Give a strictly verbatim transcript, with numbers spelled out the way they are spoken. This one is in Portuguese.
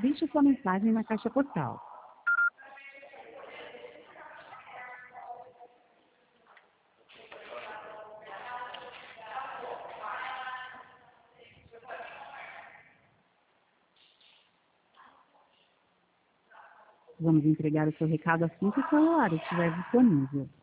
Deixe sua mensagem na caixa postal. Vamos entregar o seu recado assim que o celular estiver disponível.